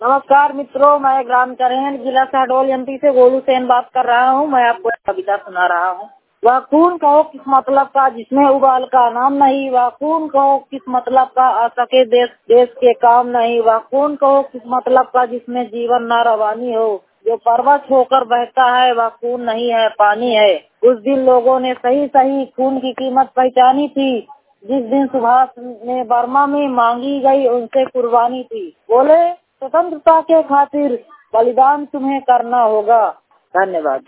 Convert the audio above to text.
नमस्कार मित्रों, मैं ग्राम करेन जिला शहडोल एमपी से गोलू सेन बात कर रहा हूँ। मैं आपको कविता सुना रहा हूँ। वह खून कहो किस मतलब का जिसमें उबाल का नाम नहीं, वह खून कहो किस मतलब का आ सके देश देश के काम नहीं, वह खून कहो किस मतलब का जिसमें जीवन न रवानी हो, जो पर्वत होकर बहता है वह खून नहीं है पानी है। उस दिन लोगों ने सही सही खून की कीमत पहचानी थी, जिस दिन सुभाष ने बर्मा में मांगी गई उनसे कुर्बानी थी। बोले स्वतंत्रता के खातिर बलिदान तुम्हें करना होगा। धन्यवाद।